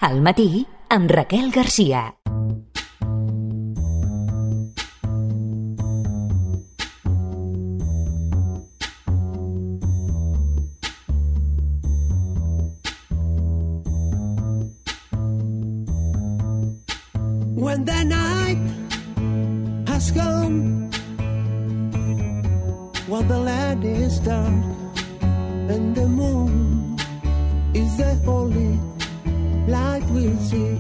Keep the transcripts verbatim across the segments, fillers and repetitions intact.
Al matí, amb Raquel Garcia. When the night has come, while the land is dark and the moon is the only light we'll see.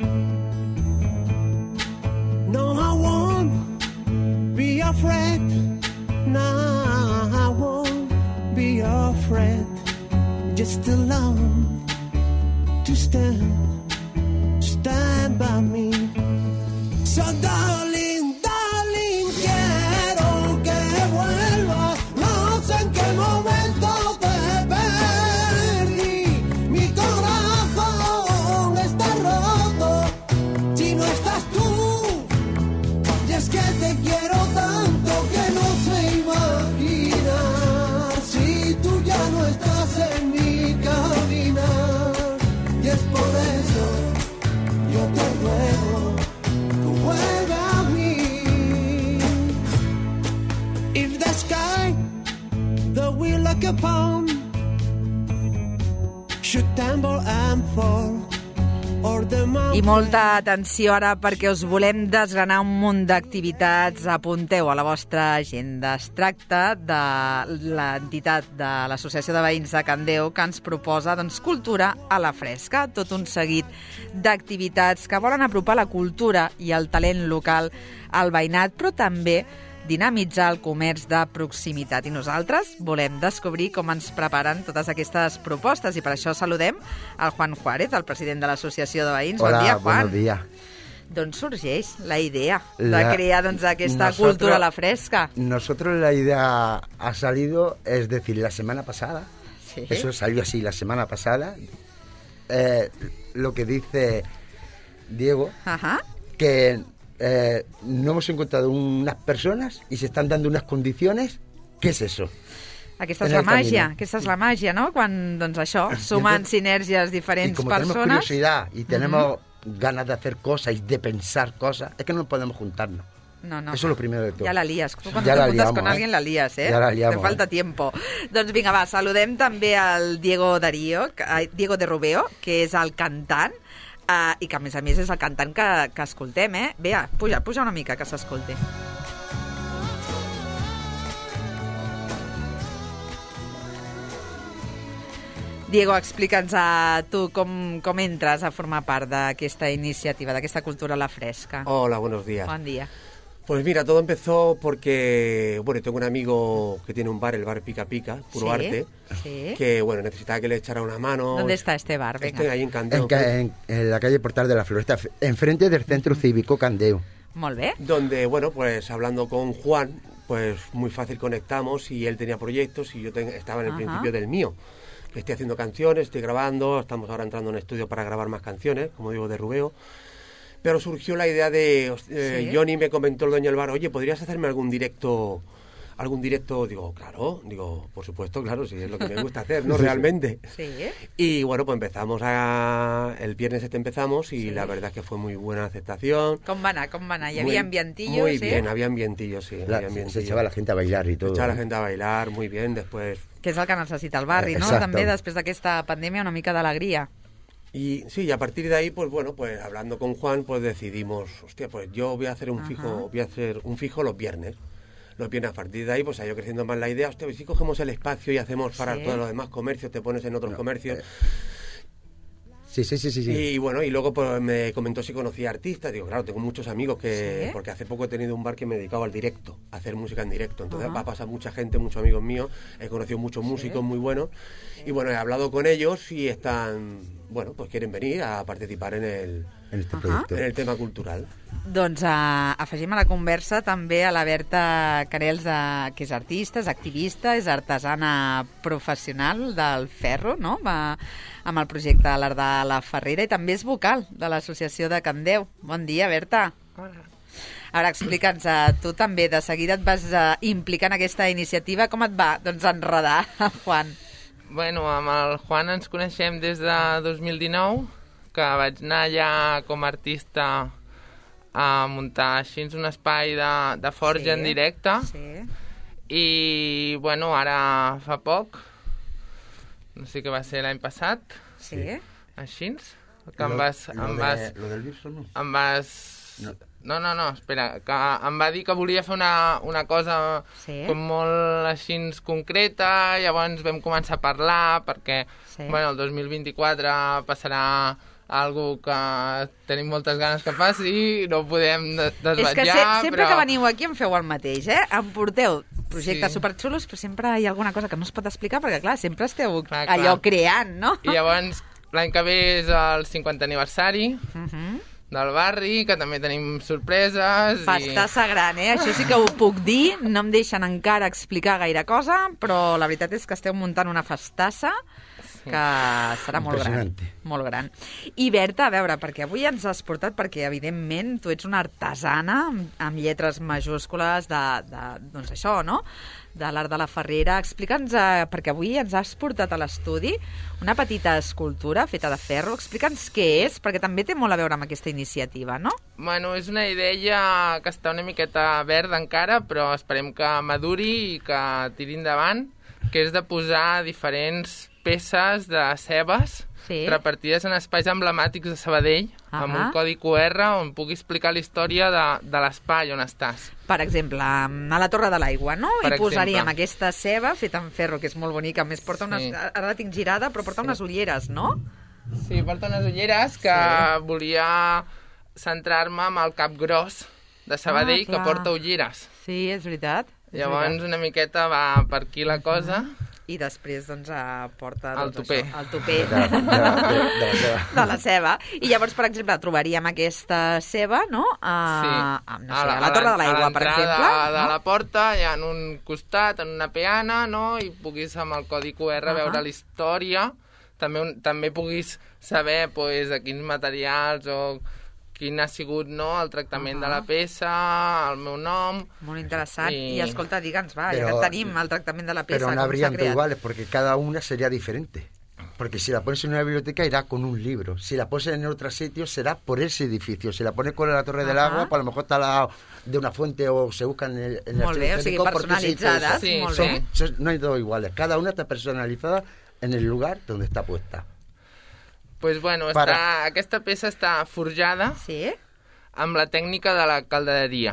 No, I won't be afraid. No, I won't be afraid. Just alone to stand, to stand by me. So darling, darling, quiero que vuelvas. No sé en qué momento te perdí. Mi corazón está roto si no estás tú. Y es que te quiero tanto que no sé imaginar si tú ya no estás en mi caminar. Y es por eso yo te ruego. Vuelve a mí. If the sky that we look upon should tumble and fall, or the mountain... I molta atenció ara perquè us volem desgranar un munt d'activitats. Apunteu a la vostra agenda. Es tracta de l'entitat de l'Associació de Veïns de Can Déu que ens proposa doncs, cultura a la fresca. Tot un seguit d'activitats que volen apropar la cultura i el talent local al veïnat, però també dinamitzar el comerç de proximitat. I nosaltres volem descobrir com ens preparen totes aquestes propostes i per això saludem al Juan Juárez, el president de l'Associació de Veïns. Hola, bon dia, Juan. Buenos días. D'on sorgeix la idea la... de crear doncs, aquesta nosotros, cultura a la fresca? Nosotros la idea ha salido, es decir, la semana pasada, Sí. eso salió así la semana pasada, eh, lo que dice Diego, Ajá. que eh, no hemos encontrado unas personas y se están dando unas condiciones. ¿Qué es eso? Aquesta és En la el màgia, camino. aquesta és la màgia, no? Quan, doncs això, sumant sinergies Y diferents como tenemos persones... curiosidad y tenemos ganas de hacer cosas y de pensar cosas, es que no podemos juntarnos. No, no. Eso es lo primero de todo. Ya la lías. Tú cuando Ya te la juntas liamos, con eh? alguien la lías, eh? Ya la liamos, Te falta eh? tiempo. Doncs vinga, va, saludem també al Diego Darío, que- ai, Diego de Rubeo, que és el cantant, eh, i que a més a més és el cantant que, que escoltem, eh? Bé, puja, puja una mica que s'escolti. Diego, explica'ns a tu com, com entres a formar part d'aquesta iniciativa, d'aquesta cultura a la fresca. Hola, buenos días. Bon dia. Pues mira, todo empezó porque, bueno, tengo un amigo que tiene un bar, el bar Pica Pica, Puro Sí, Arte, sí. que, bueno, necesitaba que le echara una mano. ¿Dónde está este bar? Venga. Este ahí en Can Déu, En, ca- en- en la calle Portal de la Floresta, f- enfrente del Centro Cívico Can Déu. Molt bé. donde, bueno, pues hablando con Juan, pues muy fácil conectamos y él tenía proyectos y yo ten- estaba en el Ajá. principio del mío. Estoy haciendo canciones, estoy grabando, estamos ahora entrando en estudio para grabar más canciones, como digo, de Rubeo. Pero surgió la idea de, eh, Sí. Johnny me comentó, el dueño del bar, oye, ¿podrías hacerme algún directo? Algún directo, digo, claro, digo, por supuesto, claro, sí, es lo que me gusta hacer, ¿no? Realmente. Sí. Y bueno, pues empezamos a... El viernes este empezamos y la verdad es que fue muy buena aceptación. Com va anar, com va anar? Hi Muy- havia ambientillos, Muy eh? bien, había ambientillos, sí. La- había se ambientillos. echaba la gente a bailar y todo. Se echaba la ¿eh? gente a bailar, muy bien, después... Que és el que necessita el barri, no? Exacto. També, després d'aquesta pandèmia, una mica d'alegria. Y sí, y a partir de ahí, pues bueno, pues hablando con Juan, pues decidimos, hostia, pues yo voy a hacer un Ajá. fijo, voy a hacer un fijo los viernes. Los viernes, a partir de ahí, pues ha ido creciendo más la idea, hostia, pues si cogemos el espacio y hacemos para Sí. todos los demás comercios, te pones en otros comercios. Sí, sí, sí, sí. sí. Y bueno, y luego pues me comentó si conocía artistas. Digo, claro, tengo muchos amigos que... Sí. Porque hace poco he tenido un bar que me dedicaba al directo, a hacer música en directo. Entonces Ajá. va a pasar mucha gente, muchos amigos míos. He conocido muchos músicos muy buenos. Y bueno, he hablado con ellos y están... Bueno, pues quieren venir a participar en el, En este Ajá. proyecto. en el tema cultural. Doncs uh, afegim a la conversa també a la Berta Carels, uh, que és artista, és activista, és artesana professional del ferro, no? Va amb el projecte L'Art de la Ferrera i també és vocal de l'Associació de Can Déu. Bon dia, Berta. Hola. Ara, explica'ns, uh, tu també de seguida et vas uh, implicar en aquesta iniciativa. Com et va, doncs, enredar, Juan? Bueno, amb el Juan ens coneixem des de dos mil dinou, que vaig anar allà com a artista a muntar així un espai de, de forja Sí, en directe. Sí. I, bueno, ara fa poc, no sé què va ser l'any passat, Sí. així, que em Lo- vas... lo Em de- vas, lo del virus, no? em vas... No. No, no, no, espera, que em va dir que volia fer una, una cosa Sí. com molt així concreta, llavors vam començar a parlar, perquè, Sí. bueno, el dos mil vint-i-quatre passarà algo que tenim moltes ganes que passi, no ho podem de- desvetllar, És que se, sempre però... que veniu aquí em feu el mateix, eh? Em porteu projectes Sí. superxulos, però sempre hi ha alguna cosa que no es pot explicar, perquè, clar, sempre esteu Clar, clar. allò creant, no? I llavors, l'any que ve és el cinquantè aniversari Uh -huh. del barri, que també tenim sorpreses. Festassa gran, eh? Això sí que ho puc dir, no em deixen encara explicar gaire cosa, però la veritat és que esteu muntant una festassa que serà molt gran. Impressionante. Molt gran. I Berta, a veure, perquè avui ens has portat, perquè evidentment tu ets una artesana amb, amb lletres majúscules de, de, doncs això, no?, de l'art de la Ferrera. Explica'ns, eh, perquè avui ens has portat a l'estudi una petita escultura feta de ferro. Explica'ns què és, perquè també té molt a veure amb aquesta iniciativa, no? Bueno, és una idea que està una miqueta verda encara, però esperem que maduri i que tiri endavant, que és de posar diferents peces de cebes Sí. repartides en espais emblemàtics de Sabadell, Ahà. amb un codi Q R on pugui explicar la història de, de l'espai on estàs. Per exemple, a la Torre de l'Aigua, no? Per I posaríem exemple. aquesta ceba feta en ferro, que és molt bonica. A més, porta unes... Sí. Ara la tinc girada, però porta unes ulleres, no? Sí, porta unes ulleres que Sí. volia centrar-me amb el cap gros de Sabadell, Ah, que clar. porta ulleres. Sí, és veritat. És Llavors, veritat. una miqueta va per aquí la cosa. I després, doncs, eh, porta... El Doncs, tupé. Això, el tupé De, de, de, de la seva. de la ceba. I llavors, per exemple, trobaríem aquesta ceba, no? A, Sí. a, no sé, a la Torre de l'Aigua, per exemple. A de no? la porta hi ha en un costat, en una peana, no? I puguis amb el codi Q R Ahà. veure la història. També, un, també puguis saber pues, de quins materials o quin ha sigut no, el tractament Ahà. de la peça, el meu nom... Molt interessant. I, I- I escolta, digue'ns, va, ja Pero- que tenim el tractament de la peça, Pero com no s'ha habrían creat. iguales, porque cada una sería diferente. Porque si la pones en una biblioteca irá con un libro. Si la pones en otro sitio será por ese edificio. Si la pones con la Torre del Ajá. Agua, pues a lo mejor está al lado de una fuente o se busca en el, en el Molt bé, o sigui, archivo histórico porque se hizo personalitzades, eso. Sí, molt sí. bé. Son- no hay dos iguales. Cada una está personalizada en el lugar donde está puesta. Pues, bueno, Para- està, aquesta peça està forjada Sí? amb la tècnica de la caldereria.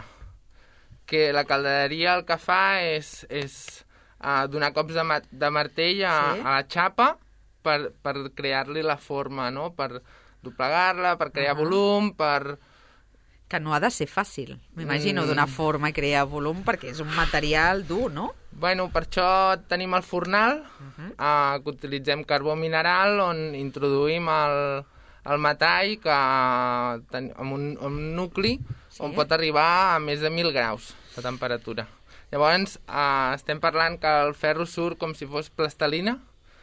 Que la caldereria el que fa és, és uh, donar cops de, ma de martell a, Sí. a la xapa per, per crear-li la forma, no? Per doblegar-la, per crear Ahà. volum, per... Que no ha de ser fàcil, m'imagino, Mm. donar forma i crear volum, perquè és un material dur, no? Bueno, per això tenim el fornal, Uh-huh. uh, que utilitzem carbó mineral, on introduïm el, el metall que, ten, amb, un, amb un nucli Sí. on pot arribar a més de mil graus de temperatura. Llavors, uh, estem parlant que el ferro surt com si fos plastelina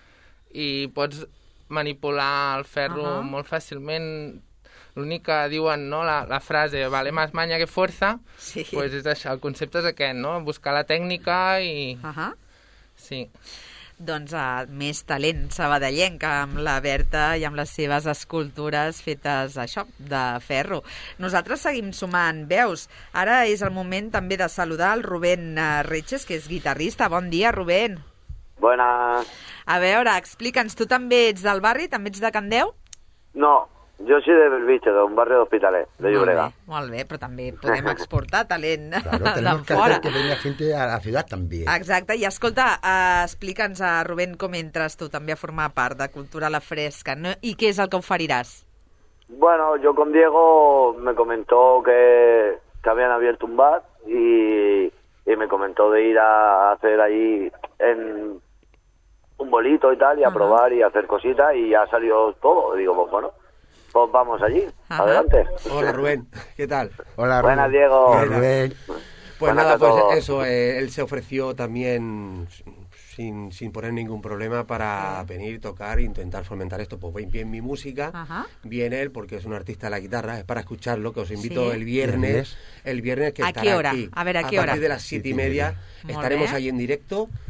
i pots manipular el ferro Ahà. molt fàcilment. L'únic que diuen, no?, la, la frase vale más maña que fuerza, Sí. pues és això, el concepte és aquest, no?, buscar la tècnica i... Uh-huh. Sí. Doncs uh, més talent sabadellenc amb la Berta i amb les seves escultures fetes, això, de ferro. Nosaltres seguim sumant veus. Ara és el moment també de saludar el Rubén uh, Retges, que és guitarrista. Bon dia, Rubén. Buenas. A veure, explica'ns, tu també ets del barri? També ets de Candeu? No, yo soy de Belviche, de un barrio de Hospitalet, de Molt Llobregat. bé, molt bé, però també podem exportar talent Claro, de tenemos que fora. hacer que venga gente a la ciudad también. Exacte, i escolta, uh, explica'ns a Rubén com entres tu també a formar part de Cultura a la Fresca, no? I què és el que oferiràs? Bueno, yo con Diego me comentó que, que habían abierto un bar y, y me comentó de ir a hacer ahí en un bolito y tal, y a Ajá. probar y hacer cositas, y ya salió todo. Digo, pues bueno, pues vamos allí, Ajá. adelante. Hola Rubén, ¿qué tal? Hola, Buenas, Rubén. Diego. Rubén. Pues Buenas nada, a pues todos. eso, eh, él se ofreció también sin, sin poner ningún problema para venir, tocar e intentar fomentar esto. Pues bien, bien mi música, Ajá. bien él, porque es un artista de la guitarra, es para escucharlo, que os invito Sí. el viernes, ¿Viernes? el viernes que ¿A estará qué hora? aquí. A ver, ¿a qué hora? partir de las siete y media Molt estaremos bé. ahí en directo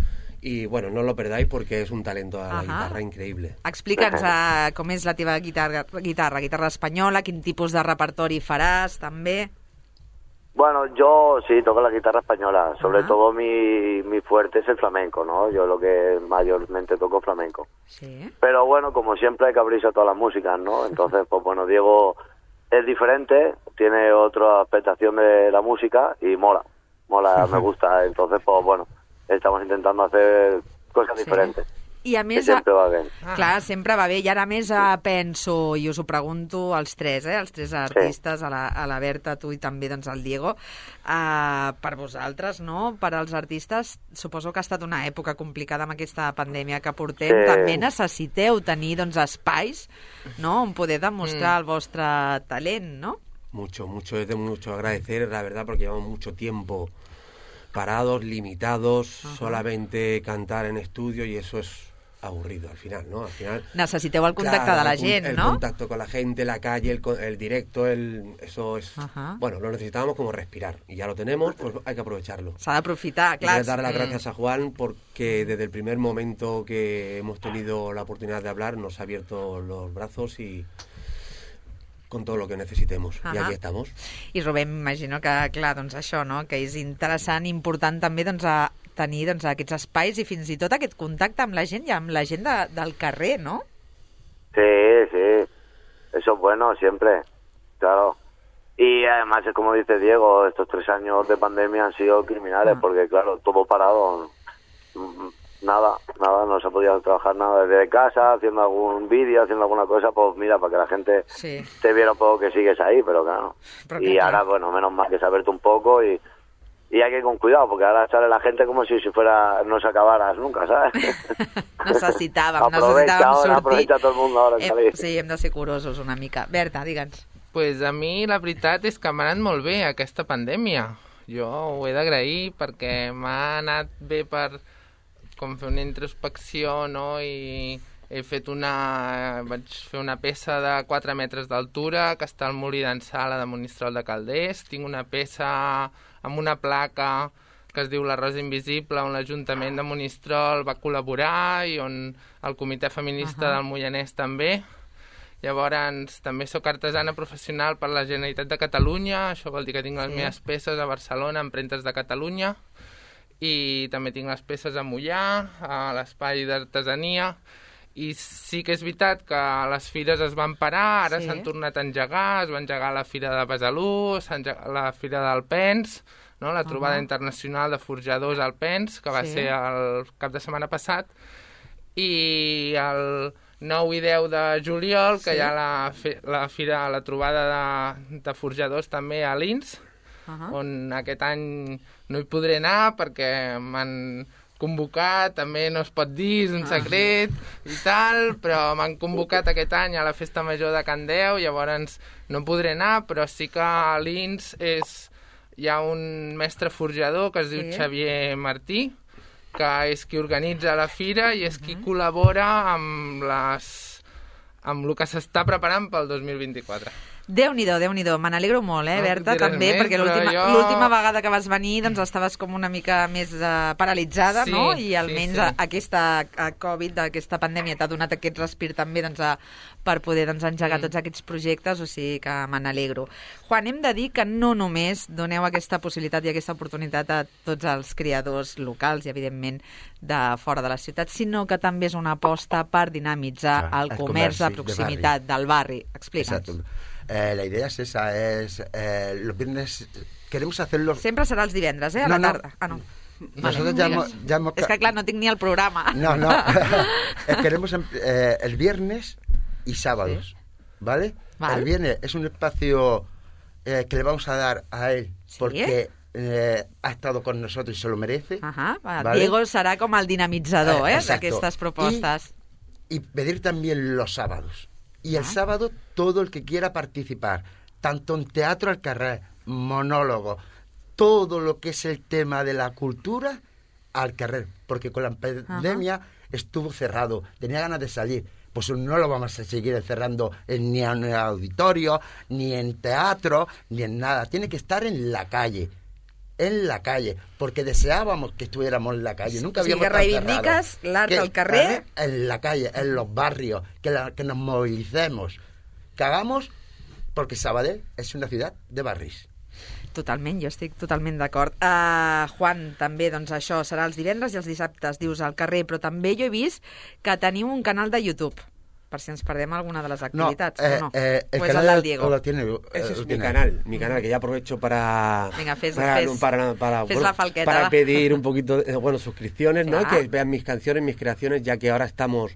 Y bueno, no lo perdáis porque es un talento a la Ahà. guitarra increïble. Explica'ns uh, com és la teva guitarra, guitarra, guitarra espanyola, quin tipus de repertori faràs, també. Bueno, yo sí toco la guitarra española, sobre Ajá. todo mi, mi fuerte es el flamenco, ¿no? Yo lo que mayormente toco flamenco. Sí. Pero bueno, como siempre hay que abrirse a todas las músicas, ¿no? Entonces, pues bueno, Diego es diferente, tiene otra aspectación de la música y mola, mola, me gusta. Entonces, pues bueno, estamos intentando hacer cosas Sí. diferentes. I a Que més, siempre va bien. ah. clar, sempre va bé. I ara més eh, penso, i us ho pregunto als tres, eh, als tres artistes, a, la, a la Berta, tu i també doncs, al Diego, eh, per vosaltres, no? Per als artistes, suposo que ha estat una època complicada amb aquesta pandèmia que portem. Sí. També necessiteu tenir doncs, espais, no?, on poder demostrar Mm. el vostre talent, no? Mucho, mucho, es de mucho agradecer, la verdad, porque llevamos mucho tiempo parados, limitados, Ajá. solamente cantar en estudio y eso es aburrido al final, ¿no? Al final... Necessiteu el contacte Claro, de la el con- gent, el no? contacto con la gente, la calle, el, co- el directo, el, eso es... Ajá. Bueno, lo necesitábamos como respirar y ya lo tenemos, pues hay que aprovecharlo. S'ha d'aprofitar, Y clar. darle las mm. gracias a Juan porque desde el primer momento que hemos tenido la oportunidad de hablar nos ha abierto los brazos y con todo lo que necesitemos. Y Ajá. aquí estamos. I Rubén, m'imagino que, clar, doncs això, no?, que és interessant, important també doncs, a tenir doncs, aquests espais i fins i tot aquest contacte amb la gent i amb la gent de, del carrer, no? Sí, sí, eso es bueno siempre, claro. Y además es como dice Diego, estos tres años de pandemia han sido criminales Ah. porque claro, todo parado, mm, nada, nada, no se ha podido trabajar nada desde casa, haciendo algún vídeo, haciendo alguna cosa, pues mira, para que la gente Sí. te viera un poco que sigues ahí, pero claro. Pero y que ahora, claro. bueno, menos mal que se ha abierto un poco y, y hay que ir con cuidado, porque ahora sale la gente como si, si fuera, no se acabaras nunca, ¿sabes? Necessitàvem, aprovecha necessitàvem ahora, sortir. aprovecha todo el mundo ahora en Hem, salir. sí, hem de ser curosos una mica. Berta, digue'ns. Pues a mi la veritat és que m'ha anat molt bé aquesta pandèmia. Jo ho he d'agrair perquè m'ha anat bé per com fer una introspecció, no? I he fet una... vaig fer una peça de quatre metres d'altura que està al Molí d'en Sala de Monistrol de Calders. Tinc una peça amb una placa que es diu La Rosa Invisible, on l'Ajuntament de Monistrol va col·laborar i on el Comitè Feminista Ahà. del Moianès també. Llavors, també sóc artesana professional per la Generalitat de Catalunya, això vol dir que tinc les Sí. meves peces a Barcelona, empremtes de Catalunya, i també tinc les peces a Mollà, a l'Espai d'Artesania, i sí que és veritat que les fires es van parar, ara Sí. s'han tornat a engegar, es va engegar la Fira de Besalú, s'ha engegat la Fira d'Alpens, no? la trobada Ahà. internacional de forjadors alpens, que va Sí. ser el cap de setmana passat, i el nou i deu de juliol, que Sí. hi ha la, fe, la fira, la trobada de, de forjadors també a l'Ins, Uh-huh. on aquest any no hi podré anar perquè m'han convocat, també no es pot dir, és un secret i tal, però m'han convocat aquest any a la Festa Major de Can Deu, llavors no podré anar, però sí que a l'Ins és, hi ha un mestre forjador que es diu Sí. Xavier Martí, que és qui organitza la fira i és qui col·labora amb les amb el que s'està preparant pel dos mil vint-i-quatre. Déu-n'hi-do, Déu-n'hi-do. Me n'alegro molt, eh, No Berta, puc dir res també, més, perquè però l'última jo- l'última vegada que vas venir doncs estaves com una mica més uh, paralitzada, Sí, no? I sí, almenys sí. a- aquesta a Covid, aquesta pandèmia, t'ha donat aquest respir també doncs, a, per poder doncs, engegar Mm. tots aquests projectes, o sigui que me n'alegro. Juan, hem de dir que no només doneu aquesta possibilitat i aquesta oportunitat a tots els creadors locals i, evidentment, de fora de la ciutat, sinó que també és una aposta per dinamitzar Clar, el el comerç de comerç de proximitat del barri. Explica'ns. Exacto. Eh, la idea es esa, es eh, los viernes queremos hacerlo. Sempre serà els divendres, eh? A No, la no. tarda. Ah, no. Nosotros ya hemos, ya hemos És que, clar, no tinc ni el programa. No, no. Eh, queremos em- eh, el viernes y sábados, ¿vale? Vale. El viernes es un espacio eh, que le vamos a dar a él Sí. porque eh, ha estado con nosotros y se lo merece. Ajá, va. ¿Vale? Diego serà com el dinamitzador, Eh, eh, exacto. d'aquestes propostes. Y pedir también los sábados. Y el Ah. sábado todo el que quiera participar, tanto en teatro al carrer, monólogo, todo lo que es el tema de la cultura al carrer, porque con la pandemia estuvo cerrado, tenía ganas de salir. Pues no lo vamos a seguir encerrando en, ni en el auditorio, ni en teatro, ni en nada. Tiene que estar en la calle. en la calle, porque deseábamos que estuviéramos en la calle. Nunca O sigui, habíamos que reivindiques l'art Que al carrer. En la calle, en los barrios, que, la, que nos movilicemos, que hagamos, porque Sabadell es una ciudad de barris. Totalment, jo estic totalment d'acord. Uh, Juan, també, doncs això, serà els divendres i els dissabtes, dius, al carrer, però també jo he vist que teniu un canal de YouTube, per si ens perdem alguna de les activitats, no, eh, o no? Eh, el o és canal el del Diego? Lo tiene, eh, Ese es lo mi tiene. canal, mi canal, que ya aprovecho para, Venga, fes- para, fes- para, para, fes bueno, la falqueta, para va. pedir un poquito, de, bueno, suscripciones, ¿no? Claro. Que vean mis canciones, mis creaciones, ya que ahora estamos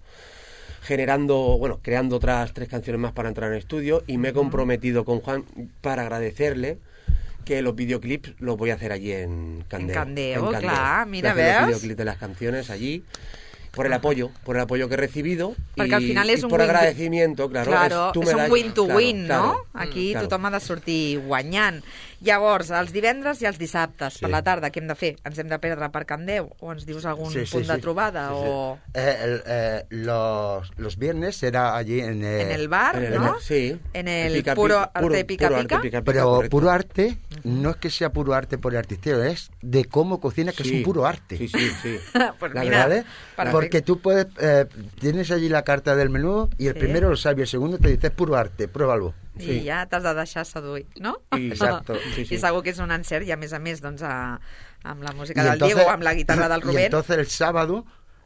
generando, bueno, creando otras tres canciones más para entrar en estudio, y me he comprometido con Juan para agradecerle que los videoclips los voy a hacer allí en Candeo. En Candeo, en clar, mira, Voy a hacer veus? los videoclips de las canciones allí, por el apoyo, por el apoyo que he recibido. Perquè y, al final és y un por win- agradecimiento, claro. Claro, es, tú és me un das- win-to-win, claro, no? claro, Aquí claro. tothom ha de sortir guanyant. Llavors, els divendres i els dissabtes, Sí. per la tarda, què hem de fer? Ens hem de perdre per Can Déu? O ens dius algun Sí, sí, punt de sí. trobada? Sí, sí. O Eh, el- eh, los, los viernes será allí en, eh, en el bar, En el- ¿no? sí. En el Pica, puro pica, arte pica puro pica. arte pica, pica, Pero correcto. puro arte, no es que sea puro arte por el artisteo, es de cómo cocina, que es Sí, un puro arte. Sí, sí, sí. Pues La mira, ¿Vale? perfecto. Porque tú puedes, eh, tienes allí la carta del menú y el Sí. primero lo sabe, el segundo te dice es puro arte, pruébalo. I Sí. ja t'has de deixar seduir, no? I- Exacto, sí, sí. I segur que és un encert i a més a més doncs, a, amb la música Y del entonces- Diego, amb la guitarra del y Rubén. entonces el sábado,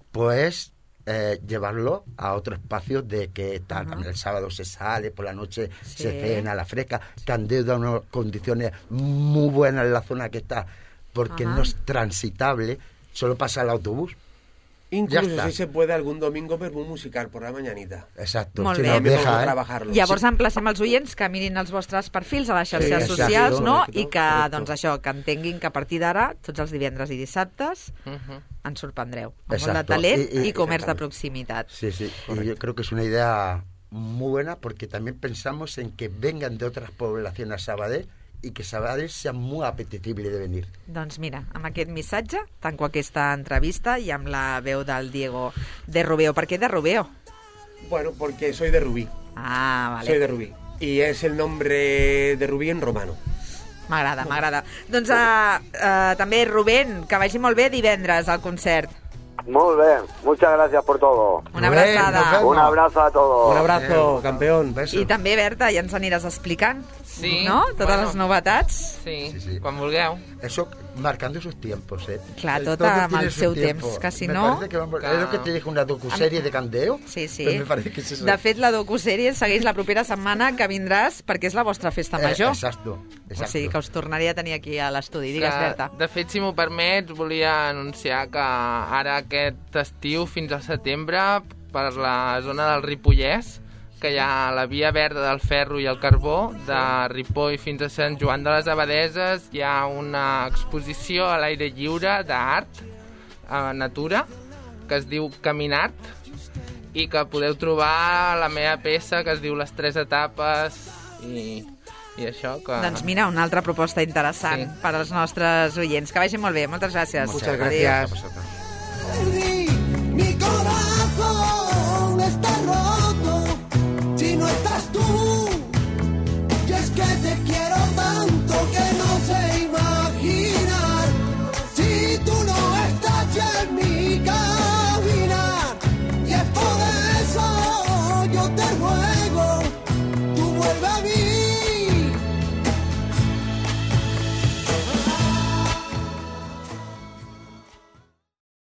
pues eh, llevarlo a otro espacio de que tal, Ajá. el sábado se sale, por la noche Sí. se cena a la fresca, Candeo da unas condiciones muy buenas en la zona que está, porque Ajá. no es transitable, solo pasa el autobús. Ya Incluso está. si se puede algún domingo ver un musical por la mañanita. Exacto, Molt si bé. nos También deja, podemos ¿eh? trabajarlo. Llavors Sí. emplacem els oients que mirin els vostres perfils a les xarxes Sí, exacto, socials, no? correcto, I que, correcto. doncs això, que entenguin que a partir d'ara, tots els divendres i dissabtes, Mhm. ens sorprendreu. Amb molt de Exacto. talent I- i- i comerç de exactament. proximitat. Sí, sí, y yo creo que es una idea muy buena porque también pensamos en que vengan de otras poblaciones a Sabadell y que Sabadell sea muy apetecible de venir. Doncs mira, amb aquest missatge tanco aquesta entrevista i amb la veu del Diego de Rubeo. Per què de Rubeo? Bueno, porque soy de Rubí. Ah, vale. Soy de Rubí. Y es el nombre de Rubí en romano. M'agrada, m'agrada. Doncs uh, uh, també, Rubén, que vagi molt bé divendres al concert. Muy bien, muchas gracias por todo. Una Rubén, abraçada. nos vemos. Un abrazo a todos. Un abrazo, Eh, campeón. beso. I també, Berta, ja ens aniràs explicant, Sí, no? Totes bueno. les novetats. Sí, Sí, sí. quan vulgueu. Eso marcando sus tiempos, ¿eh? Clar, El tot todo amb tiene el su seu tiempo. temps, que si Me no- parece que vamos, Clar. es lo que te dije, una docuserie de Candeo. Sí, sí. Pues me parece que es eso. De fet, la docusèrie segueix la propera setmana que vindràs perquè és la vostra festa Eh, major. exacto, O exacto. sigui que us tornaria a tenir aquí a l'estudi. Digues, Que, Berta. de fet, si m'ho permets, volia anunciar que ara aquest estiu fins al setembre per la zona del Ripollès, que hi ha la via verda del ferro i el carbó, de Ripoll fins a Sant Joan de les Abadeses, hi ha una exposició a l'aire lliure d'art, a natura, que es diu Caminart, i que podeu trobar la meva peça que es diu Les tres etapes i, i això que... Doncs mira, una altra proposta interessant Sí. per als nostres oients. Que vagi molt bé. Moltes gràcies. Muchas Adéu. gracias. A vosotros. Perdí mi corazón.